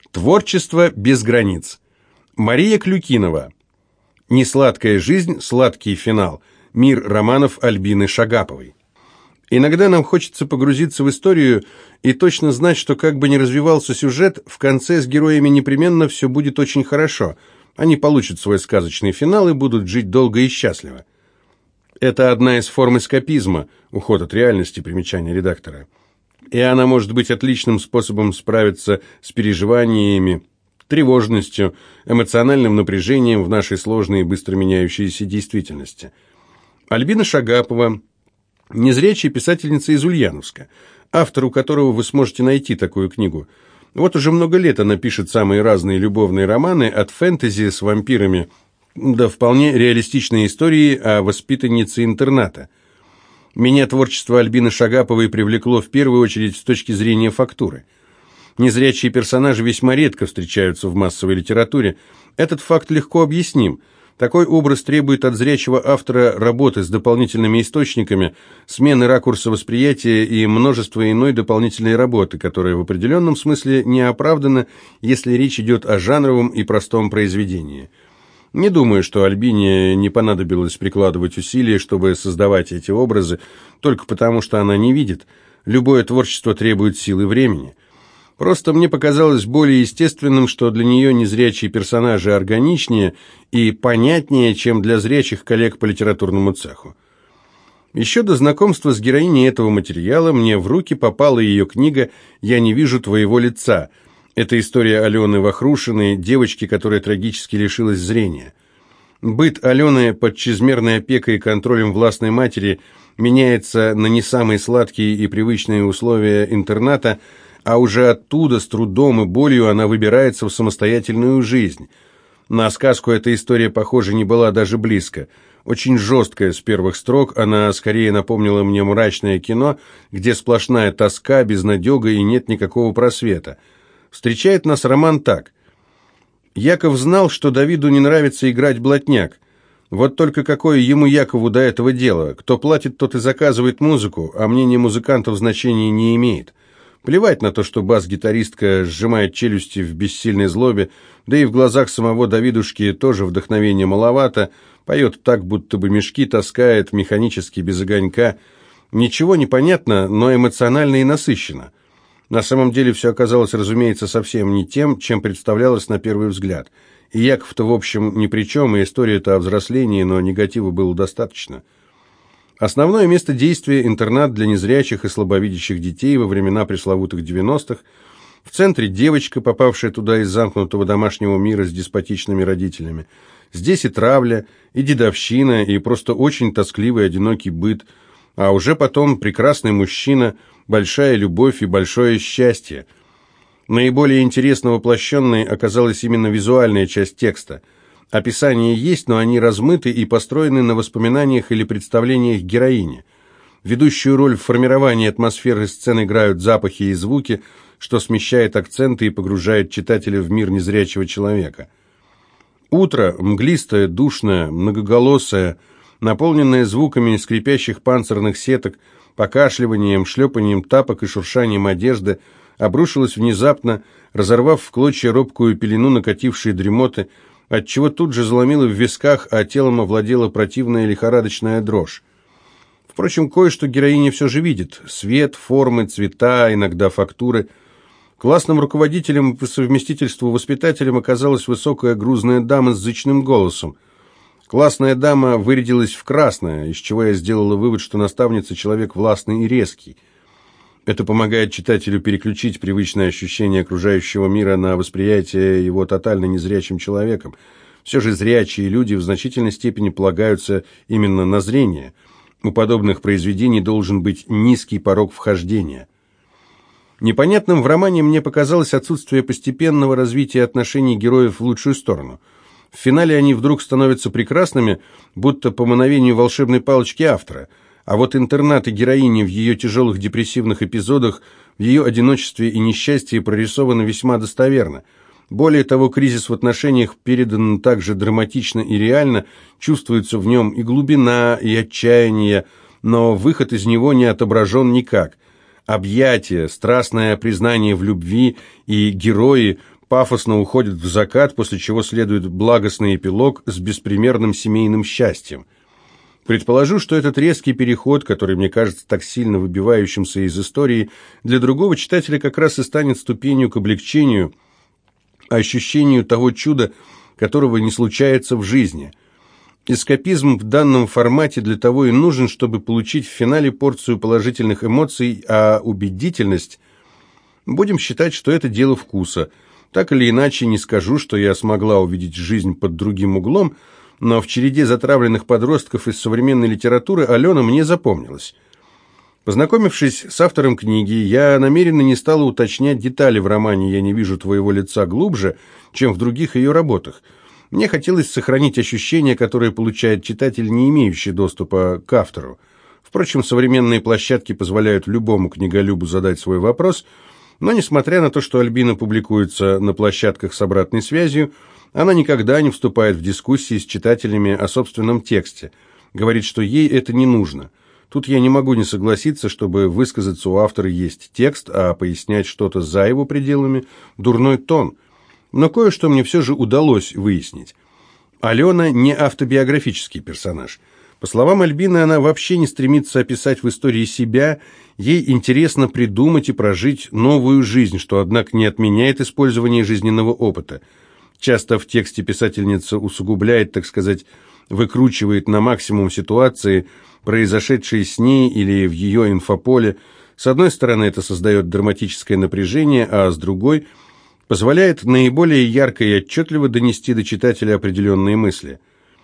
Творчество без границ. Мария Клюкинова. Несладкая жизнь, сладкий финал. Мир романов Альбины Шагаповой. Иногда нам хочется погрузиться в историю и точно знать, что как бы ни развивался сюжет, в конце с героями непременно все будет очень хорошо. Они получат свой сказочный финал и будут жить долго и счастливо. Это одна из форм эскапизма, уход от реальности, примечание редактора. И она может быть отличным способом справиться с переживаниями, тревожностью, эмоциональным напряжением в нашей сложной и быстро меняющейся действительности. Альбина Шагапова – незрячая писательница из Ульяновска, автор, у которого вы сможете найти такую книгу. Вот уже много лет она пишет самые разные любовные романы, от фэнтези с вампирами до вполне реалистичной истории о воспитаннице интерната. Меня творчество Альбины Шагаповой привлекло в первую очередь с точки зрения фактуры. Незрячие персонажи весьма редко встречаются в массовой литературе. Этот факт легко объясним. Такой образ требует от зрячего автора работы с дополнительными источниками, смены ракурса восприятия и множества иной дополнительной работы, которая в определенном смысле не оправдана, если речь идет о жанровом и простом произведении. Не думаю, что Альбине не понадобилось прикладывать усилия, чтобы создавать эти образы, только потому, что она не видит. Любое творчество требует силы времени. Просто мне показалось более естественным, что для нее незрячие персонажи органичнее и понятнее, чем для зрячих коллег по литературному цеху. Еще до знакомства с героиней этого материала мне в руки попала ее книга «Я не вижу твоего лица». Это история Алены Вахрушиной, девочки, которая трагически лишилась зрения. Быт Алены под чрезмерной опекой и контролем властной матери меняется на не самые сладкие и привычные условия интерната, а уже оттуда с трудом и болью она выбирается в самостоятельную жизнь. На сказку эта история, похоже, не была даже близко. Очень жесткая с первых строк, она скорее напомнила мне мрачное кино, где сплошная тоска, безнадега и нет никакого просвета. Встречает нас роман так. Яков знал, что Давиду не нравится играть блатняк. Вот только какое ему, Якову, до этого дело? Кто платит, тот и заказывает музыку, а мнение музыкантов значения не имеет. Плевать на то, что бас-гитаристка сжимает челюсти в бессильной злобе, да и в глазах самого Давидушки тоже вдохновения маловато, поет так, будто бы мешки таскает, механически, без огонька. Ничего не понятно, но эмоционально и насыщенно. На самом деле все оказалось, разумеется, совсем не тем, чем представлялось на первый взгляд. И Яков-то, в общем, ни при чем, и история-то о взрослении, но негатива было достаточно. Основное место действия – интернат для незрячих и слабовидящих детей во времена пресловутых 90-х. В центре девочка, попавшая туда из замкнутого домашнего мира с деспотичными родителями. Здесь и травля, и дедовщина, и просто очень тоскливый одинокий быт. А уже потом прекрасный мужчина, большая любовь и большое счастье. Наиболее интересно воплощенной оказалась именно визуальная часть текста. Описания есть, но они размыты и построены на воспоминаниях или представлениях героини. Ведущую роль в формировании атмосферы сцен играют запахи и звуки, что смещает акценты и погружает читателя в мир незрячего человека. Утро, мглистое, душное, многоголосое, наполненное звуками скрипящих панцирных сеток, покашливанием, шлепанием тапок и шуршанием одежды, обрушилось внезапно, разорвав в клочья робкую пелену накатившей дремоты, отчего тут же заломило в висках, а телом овладела противная лихорадочная дрожь. Впрочем, кое-что героиня все же видит. Свет, формы, цвета, иногда фактуры. Классным руководителем по совместительству воспитателем оказалась высокая грузная дама с зычным голосом. Классная дама вырядилась в красное, из чего я сделала вывод, что наставница человек властный и резкий. Это помогает читателю переключить привычное ощущение окружающего мира на восприятие его тотально незрячим человеком. Все же зрячие люди в значительной степени полагаются именно на зрение. У подобных произведений должен быть низкий порог вхождения. Непонятным в романе мне показалось отсутствие постепенного развития отношений героев в лучшую сторону. В финале они вдруг становятся прекрасными, будто по мановению волшебной палочки автора. А вот интернат и героини в ее тяжелых депрессивных эпизодах, в ее одиночестве и несчастье прорисованы весьма достоверно. Более того, кризис в отношениях передан так же драматично и реально, чувствуется в нем и глубина, и отчаяние, но выход из него не отображен никак. Объятия, страстное признание в любви и герои, пафосно уходит в закат, после чего следует благостный эпилог с беспримерным семейным счастьем. Предположу, что этот резкий переход, который мне кажется так сильно выбивающимся из истории, для другого читателя как раз и станет ступенью к облегчению, ощущению того чуда, которого не случается в жизни. Эскапизм в данном формате для того и нужен, чтобы получить в финале порцию положительных эмоций, а убедительность, будем считать, что это дело вкуса. Так или иначе, не скажу, что я смогла увидеть жизнь под другим углом, но в череде затравленных подростков из современной литературы Алена мне запомнилась. Познакомившись с автором книги, я намеренно не стала уточнять детали в романе «Я не вижу твоего лица» глубже, чем в других ее работах. Мне хотелось сохранить ощущение, которое получает читатель, не имеющий доступа к автору. Впрочем, современные площадки позволяют любому книголюбу задать свой вопрос, но, несмотря на то, что Альбина публикуется на площадках с обратной связью, она никогда не вступает в дискуссии с читателями о собственном тексте, говорит, что ей это не нужно. Тут я не могу не согласиться, чтобы высказаться у автора есть текст, а пояснять что-то за его пределами – дурной тон. Но кое-что мне все же удалось выяснить. Алена не автобиографический персонаж. По словам Альбины, она вообще не стремится описать в истории себя, ей интересно придумать и прожить новую жизнь, что, однако, не отменяет использование жизненного опыта. Часто в тексте писательница усугубляет, так сказать, выкручивает на максимум ситуации, произошедшие с ней или в ее инфополе. С одной стороны, это создает драматическое напряжение, а с другой – позволяет наиболее ярко и отчетливо донести до читателя определенные мысли.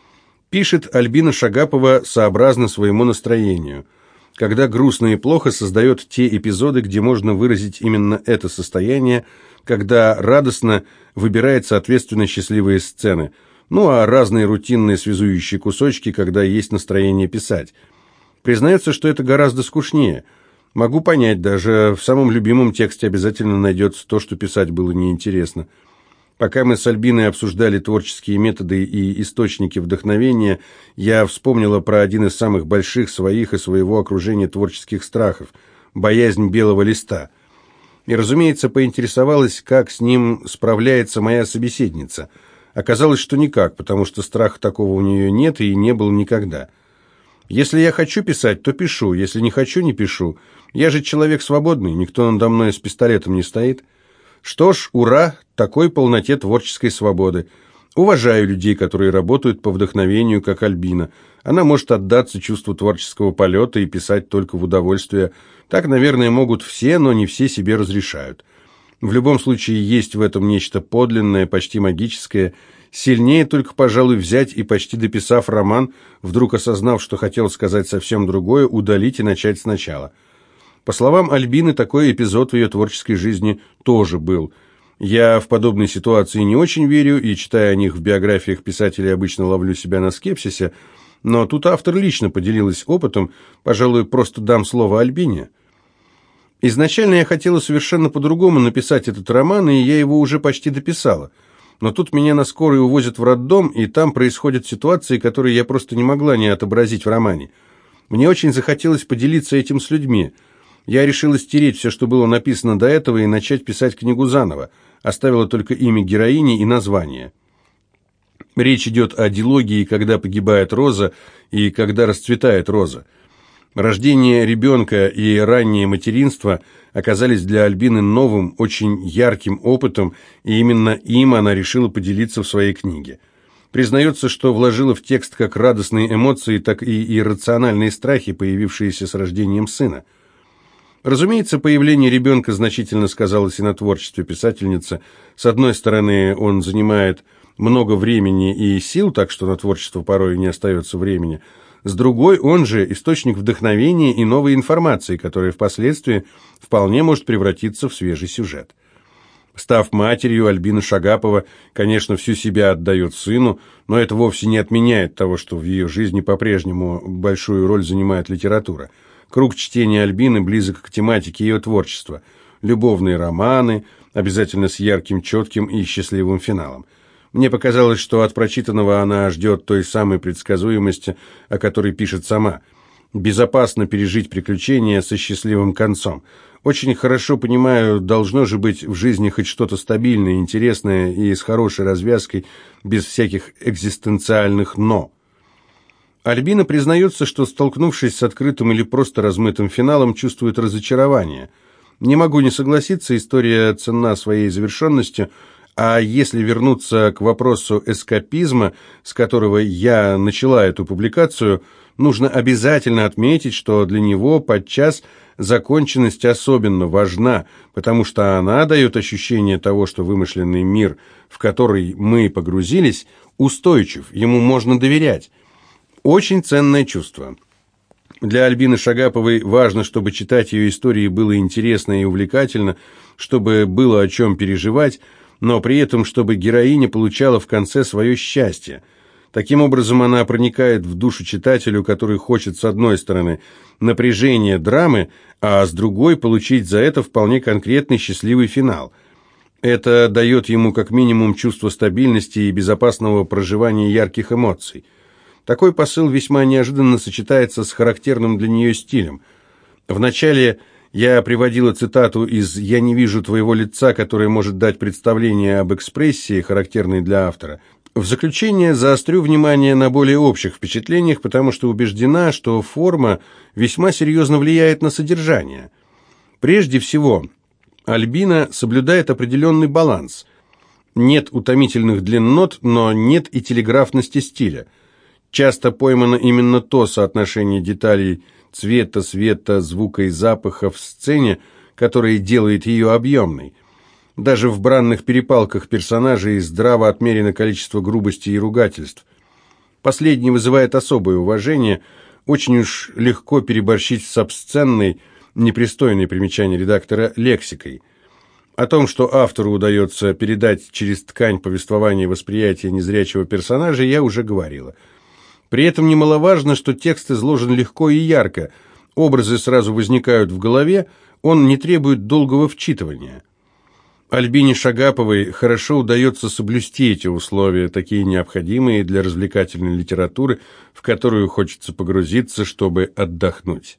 Пишет Альбина Шагапова сообразно своему настроению. Когда грустно и плохо, создает те эпизоды, где можно выразить именно это состояние, когда радостно выбирает соответственно счастливые сцены, ну а разные рутинные связующие кусочки, когда есть настроение писать. Признается, что это гораздо скучнее. Могу понять, даже в самом любимом тексте обязательно найдется то, что писать было неинтересно. Пока мы с Альбиной обсуждали творческие методы и источники вдохновения, я вспомнила про один из самых больших своих и своего окружения творческих страхов – боязнь белого листа. И, разумеется, поинтересовалась, как с ним справляется моя собеседница. Оказалось, что никак, потому что страха такого у нее нет и не было никогда. Если я хочу писать, то пишу, если не хочу, не пишу. Я же человек свободный, никто надо мной с пистолетом не стоит. Что ж, ура, такой полноте творческой свободы. Уважаю людей, которые работают по вдохновению, как Альбина. Она может отдаться чувству творческого полета и писать только в удовольствие. Так, наверное, могут все, но не все себе разрешают. В любом случае, есть в этом нечто подлинное, почти магическое. Сильнее только, пожалуй, взять и, почти дописав роман, вдруг осознав, что хотел сказать совсем другое, удалить и начать сначала. По словам Альбины, такой эпизод в ее творческой жизни тоже был. Я в подобной ситуации не очень верю, и, читая о них в биографиях писателей, обычно ловлю себя на скепсисе, но тут автор лично поделилась опытом, пожалуй, просто дам слово Альбине. Изначально я хотела совершенно по-другому написать этот роман, и я его уже почти дописала. Но тут меня на скорой увозят в роддом, и там происходят ситуации, которые я просто не могла не отобразить в романе. Мне очень захотелось поделиться этим с людьми. Я решила стереть все, что было написано до этого, и начать писать книгу заново. Оставила только имя героини и название. Речь идет о дилогии, когда погибает роза и когда расцветает роза. Рождение ребенка и раннее материнство оказались для Альбины новым, очень ярким опытом, и именно им она решила поделиться в своей книге. Признается, что вложила в текст как радостные эмоции, так и иррациональные страхи, появившиеся с рождением сына. Разумеется, появление ребенка значительно сказалось и на творчестве писательницы. С одной стороны, он занимает много времени и сил, так что на творчество порой не остается времени. С другой, он же источник вдохновения и новой информации, которая впоследствии вполне может превратиться в свежий сюжет. Став матерью, Альбина Шагапова, конечно, всю себя отдает сыну, но это вовсе не отменяет того, что в ее жизни по-прежнему большую роль занимает литература. Круг чтения Альбины близок к тематике ее творчества. Любовные романы, обязательно с ярким, четким и счастливым финалом. Мне показалось, что от прочитанного она ждет той самой предсказуемости, о которой пишет сама. Безопасно пережить приключения со счастливым концом. Очень хорошо понимаю, должно же быть в жизни хоть что-то стабильное, интересное и с хорошей развязкой, без всяких экзистенциальных «но». Альбина признается, что, столкнувшись с открытым или просто размытым финалом, чувствует разочарование. Не могу не согласиться, история ценна своей завершенностью, а если вернуться к вопросу эскапизма, с которого я начала эту публикацию, нужно обязательно отметить, что для него подчас законченность особенно важна, потому что она дает ощущение того, что вымышленный мир, в который мы погрузились, устойчив, ему можно доверять. Очень ценное чувство. Для Альбины Шагаповой важно, чтобы читать ее истории было интересно и увлекательно, чтобы было о чем переживать, но при этом, чтобы героиня получала в конце свое счастье. Таким образом, она проникает в душу читателю, который хочет, с одной стороны, напряжения драмы, а с другой получить за это вполне конкретный счастливый финал. Это дает ему как минимум чувство стабильности и безопасного проживания ярких эмоций. Такой посыл весьма неожиданно сочетается с характерным для нее стилем. Вначале я приводила цитату из «Я не вижу твоего лица», которая может дать представление об экспрессии, характерной для автора. В заключение заострю внимание на более общих впечатлениях, потому что убеждена, что форма весьма серьезно влияет на содержание. Прежде всего, Альбина соблюдает определенный баланс. Нет утомительных длиннот, но нет и телеграфности стиля. Часто поймано именно то соотношение деталей цвета, света, звука и запаха в сцене, которое делает ее объемной. Даже в бранных перепалках персонажей здраво отмерено количество грубости и ругательств. Последнее вызывает особое уважение, очень уж легко переборщить с обсценной, непристойной, примечание редактора, лексикой. О том, что автору удается передать через ткань повествования восприятия незрячего персонажа, я уже говорила. При этом немаловажно, что текст изложен легко и ярко, образы сразу возникают в голове, он не требует долгого вчитывания. Альбине Шагаповой хорошо удается соблюсти эти условия, такие необходимые для развлекательной литературы, в которую хочется погрузиться, чтобы отдохнуть.